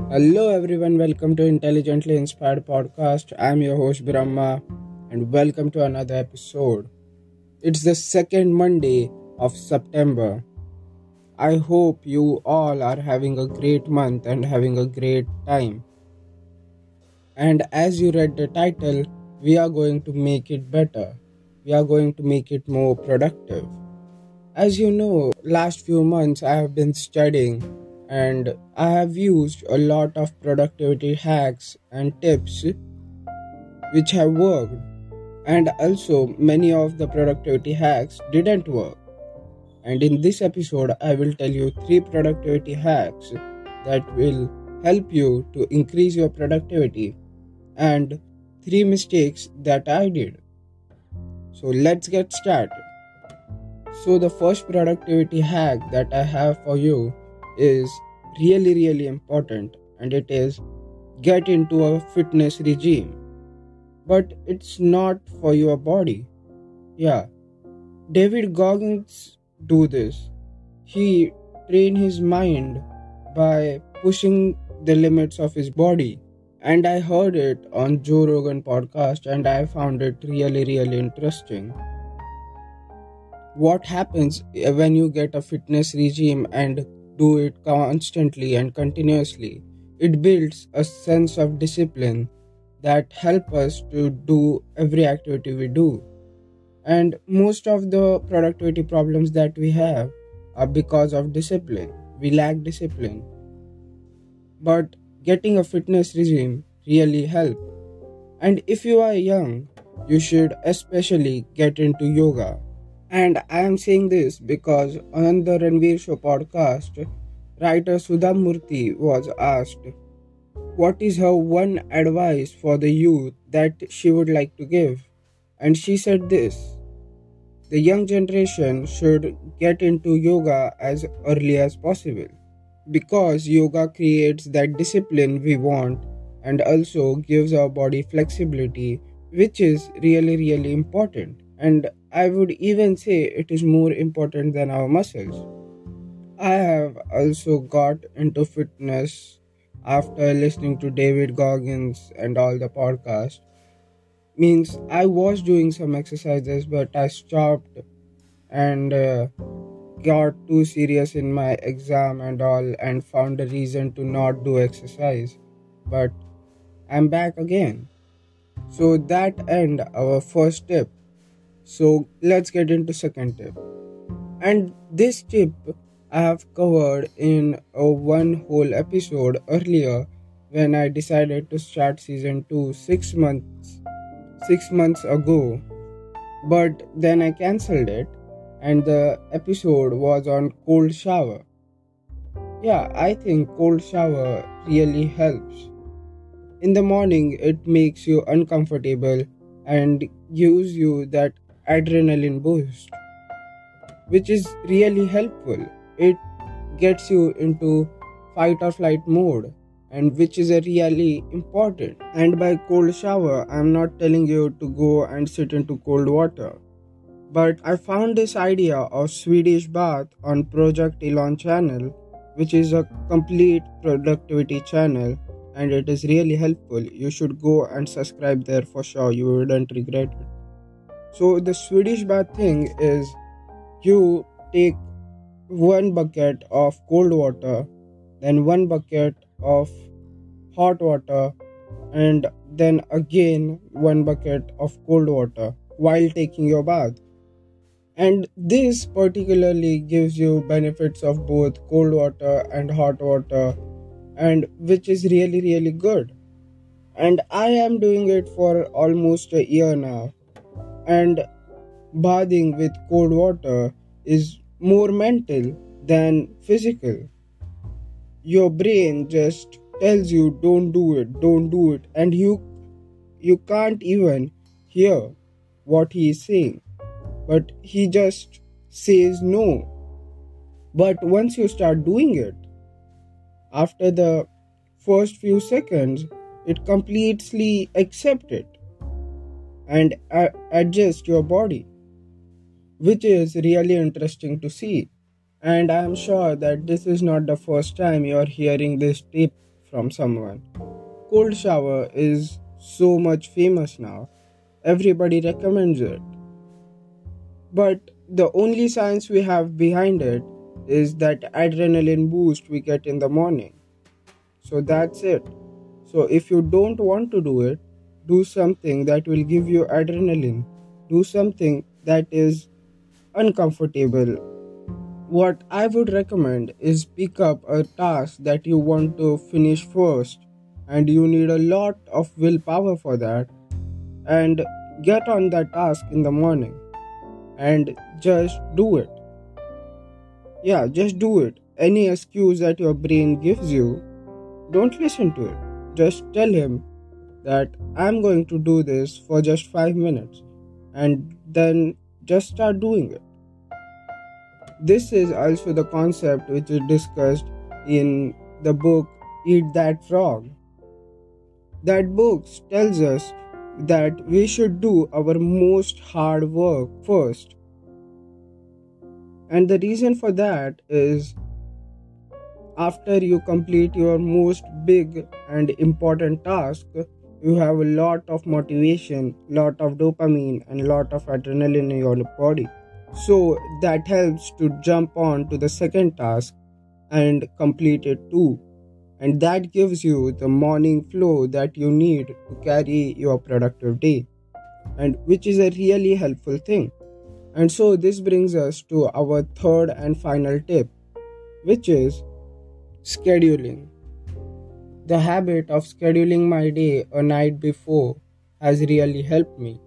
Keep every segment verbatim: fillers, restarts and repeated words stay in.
Hello everyone, welcome to Intelligently Inspired Podcast. I'm your host Brahma and welcome to another episode. It's the second Monday of September. I hope you all are having a great month and having a great time. And as you read the title, we are going to make it better. We are going to make it more productive. As you know, last few months I have been studying and I have used a lot of productivity hacks and tips which have worked. And also, many of the productivity hacks didn't work. And in this episode, I will tell you three productivity hacks that will help you to increase your productivity and three mistakes that I did. So let's get started. So, the first productivity hack that I have for you is really, really important, and it is get into a fitness regime. But it's not for your body. Yeah, David Goggins do this. He train his mind by pushing the limits of his body. And I heard it on Joe Rogan podcast and I found it really, really interesting. What happens when you get a fitness regime and do it constantly and continuously? It builds a sense of discipline that help us to do every activity we do. And most of the productivity problems that we have are because of discipline. We lack discipline. But getting a fitness regime really helps. And if you are young, you should especially get into yoga. And I am saying this because on the Ranveer Show podcast, writer Sudha Murthy was asked what is her one advice for the youth that she would like to give. And she said this: the young generation should get into yoga as early as possible because yoga creates that discipline we want and also gives our body flexibility, which is really, really important. And I would even say it is more important than our muscles. I have also got into fitness after listening to David Goggins and all the podcasts. Means I was doing some exercises, but I stopped and uh, got too serious in my exam and all, and found a reason to not do exercise. But I'm back again. So that end our first tip. So let's get into second tip. And this tip I have covered in a one whole episode earlier when I decided to start season two six months six months ago. But then I cancelled it and the episode was on cold shower. Yeah, I think cold shower really helps. In the morning it makes you uncomfortable and gives you that adrenaline boost, which is really helpful. It gets you into fight or flight mode, and which is a really important. And by cold shower, I'm not telling you to go and sit into cold water. But I found this idea of Swedish bath on Project Elon channel, which is a complete productivity channel, and it is really helpful. You should go and subscribe there for sure. You wouldn't regret it. So the Swedish bath thing is you take one bucket of cold water, then one bucket of hot water, and then again one bucket of cold water while taking your bath. And this particularly gives you benefits of both cold water and hot water, and which is really, really good. And I am doing it for almost a year now. And bathing with cold water is more mental than physical. Your brain just tells you don't do it, don't do it, and you you can't even hear what he is saying. But he just says no. But once you start doing it, after the first few seconds, it completely accepts it and uh, adjust your body, which is really interesting to see. And I am sure that this is not the first time you are hearing this tip from someone. Cold shower is so much famous now. Everybody recommends it. But the only science we have behind it is that adrenaline boost we get in the morning. So that's it. So if you don't want to do it, do something that will give you adrenaline. Do something that is uncomfortable. What I would recommend is pick up a task that you want to finish first, and you need a lot of willpower for that, and get on that task in the morning and just do it. Yeah, just do it. Any excuse that your brain gives you, don't listen to it. Just tell him that I'm going to do this for just five minutes, and then just start doing it. This is also the concept which is discussed in the book Eat That Frog. That book tells us that we should do our most hard work first. And the reason for that is after you complete your most big and important task, you have a lot of motivation, lot of dopamine, and lot of adrenaline in your body. So that helps to jump on to the second task and complete it too. And that gives you the morning flow that you need to carry your productive day, and which is a really helpful thing. And so this brings us to our third and final tip, which is scheduling. The habit of scheduling my day a night before has really helped me.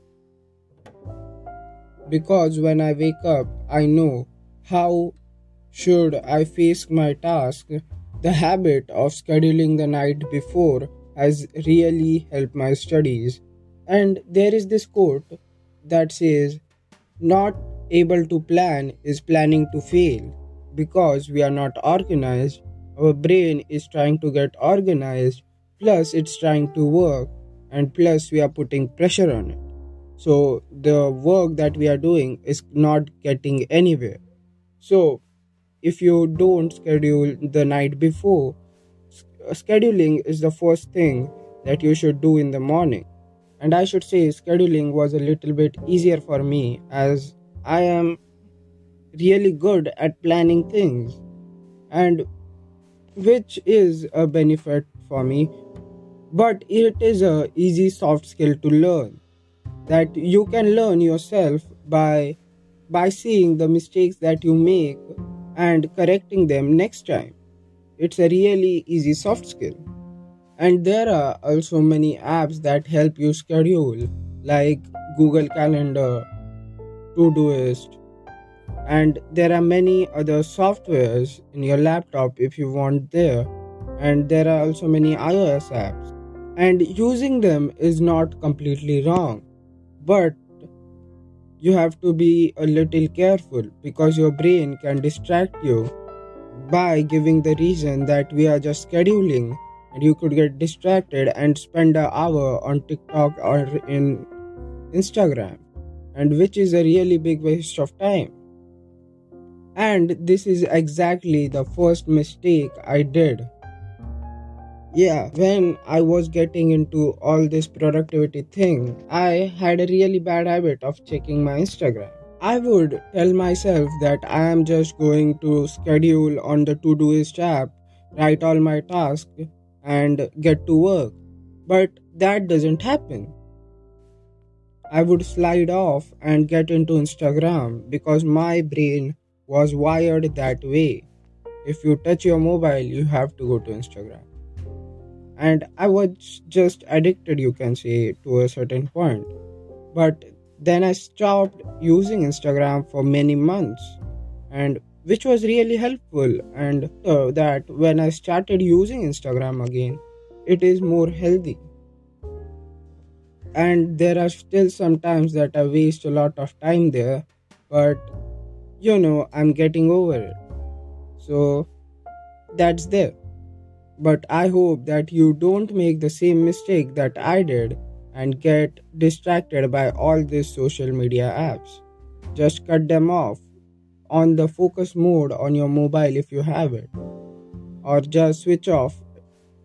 Because when I wake up, I know how should I face my task. The habit of scheduling the night before has really helped my studies. And there is this quote that says, not able to plan is planning to fail. Because we are not organized, our brain is trying to get organized, plus it's trying to work, and plus we are putting pressure on it. So the work that we are doing is not getting anywhere. So if you don't schedule the night before, scheduling is the first thing that you should do in the morning. And I should say scheduling was a little bit easier for me, as I am really good at planning things, and which is a benefit for me. But it is a easy soft skill to learn, that you can learn yourself by by seeing the mistakes that you make and correcting them next time. It's a really easy soft skill. And there are also many apps that help you schedule, like Google Calendar, Todoist, and there are many other softwares in your laptop if you want there. And there are also many iOS apps. And using them is not completely wrong, but you have to be a little careful, because your brain can distract you by giving the reason that we are just scheduling, and you could get distracted and spend an hour on TikTok or in Instagram, and which is a really big waste of time. And this is exactly the first mistake I did. Yeah, when I was getting into all this productivity thing, I had a really bad habit of checking my Instagram. I would tell myself that I am just going to schedule on the Todoist app, write all my tasks, and get to work. But that doesn't happen. I would slide off and get into Instagram because my brain was wired that way. If you touch your mobile, you have to go to Instagram. And I was just addicted, you can say, to a certain point. But then I stopped using Instagram for many months, and which was really helpful. And uh, that when I started using Instagram again, it is more healthy. And there are still some times that I waste a lot of time there, but you know, I'm getting over it. So that's there. But I hope that you don't make the same mistake that I did and get distracted by all these social media apps. Just cut them off on the focus mode on your mobile if you have it, or just switch off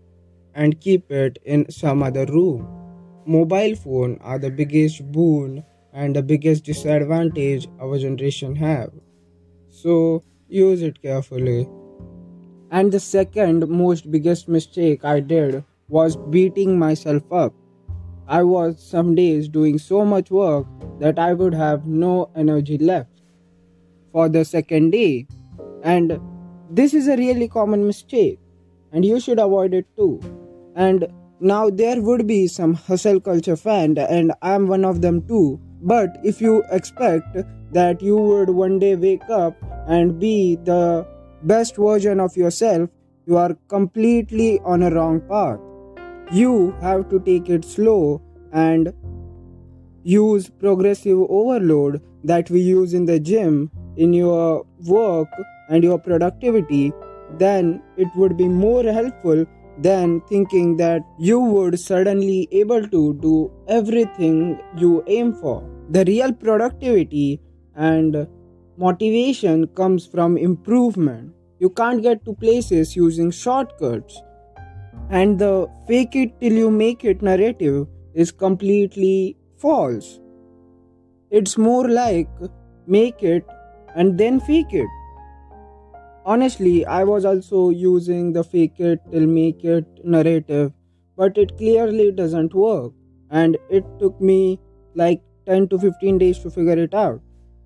and keep it in some other room. Mobile phone are the biggest boon and the biggest disadvantage our generation have. So use it carefully. And the second most biggest mistake I did was beating myself up. I was some days doing so much work that I would have no energy left for the second day. And this is a really common mistake, and you should avoid it too. And now there would be some hustle culture fan, and I'm one of them too. But if you expect that you would one day wake up and be the best version of yourself, you are completely on a wrong path. You have to take it slow and use progressive overload that we use in the gym in your work and your productivity. Then it would be more helpful than thinking that you would suddenly able to do everything you aim for. The real productivity and motivation comes from improvement. You can't get to places using shortcuts. And the fake it till you make it narrative is completely false. It's more like make it and then fake it. Honestly, I was also using the fake it till make it narrative, but it clearly doesn't work. And it took me like ten to fifteen days to figure it out.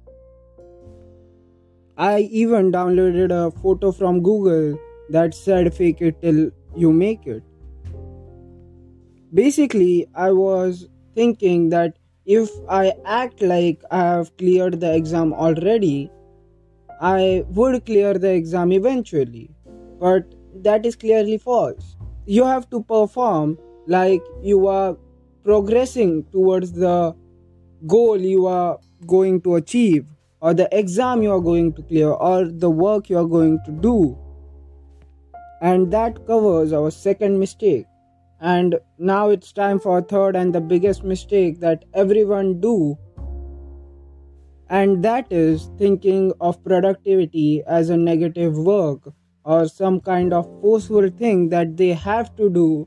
I even downloaded a photo from Google that said fake it till you make it. Basically, I was thinking that if I act like I have cleared the exam already, I would clear the exam eventually. But that is clearly false. You have to perform like you are progressing towards the goal you are going to achieve, or the exam you are going to clear, or the work you are going to do. And that covers our second mistake. And now it's time for a third and the biggest mistake that everyone do. And that is thinking of productivity as a negative work or some kind of forceful thing that they have to do.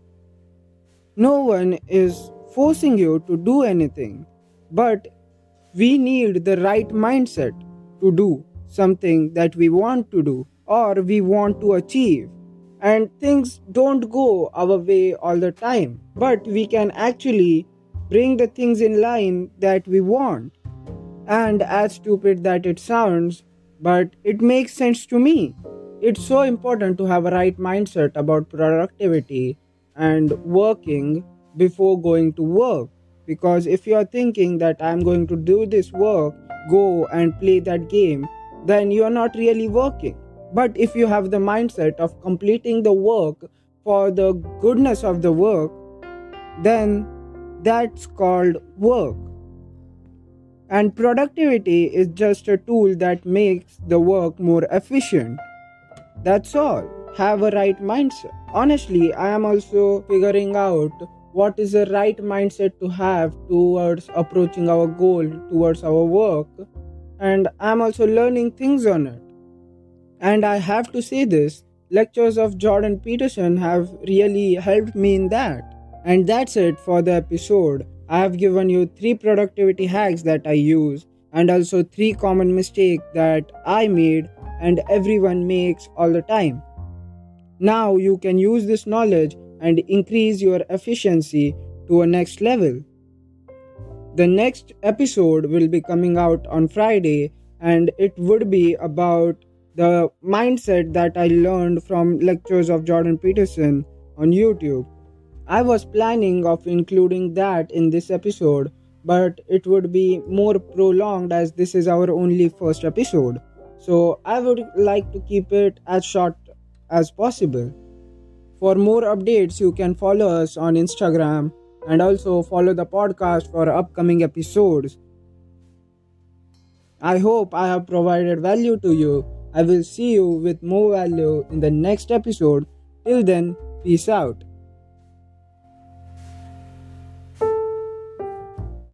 No one is forcing you to do anything, but we need the right mindset to do something that we want to do or we want to achieve. And things don't go our way all the time, but we can actually bring the things in line that we want. And as stupid that it sounds, but it makes sense to me. It's so important to have a right mindset about productivity and working before going to work. Because if you are thinking that I'm going to do this work, go and play that game, then you are not really working. But if you have the mindset of completing the work for the goodness of the work, then that's called work. And productivity is just a tool that makes the work more efficient. That's all. Have a right mindset. Honestly, I am also figuring out what is the right mindset to have towards approaching our goal, towards our work. And I'm also learning things on it. And I have to say this, lectures of Jordan Peterson have really helped me in that. And that's it for the episode. I have given you three productivity hacks that I use and also three common mistakes that I made and everyone makes all the time. Now you can use this knowledge and increase your efficiency to a next level. The next episode will be coming out on Friday and it would be about the mindset that I learned from lectures of Jordan Peterson on YouTube. I was planning of including that in this episode, but it would be more prolonged as this is our only first episode. So I would like to keep it as short as possible. For more updates, you can follow us on Instagram and also follow the podcast for upcoming episodes. I hope I have provided value to you. I will see you with more value in the next episode. Till then, peace out.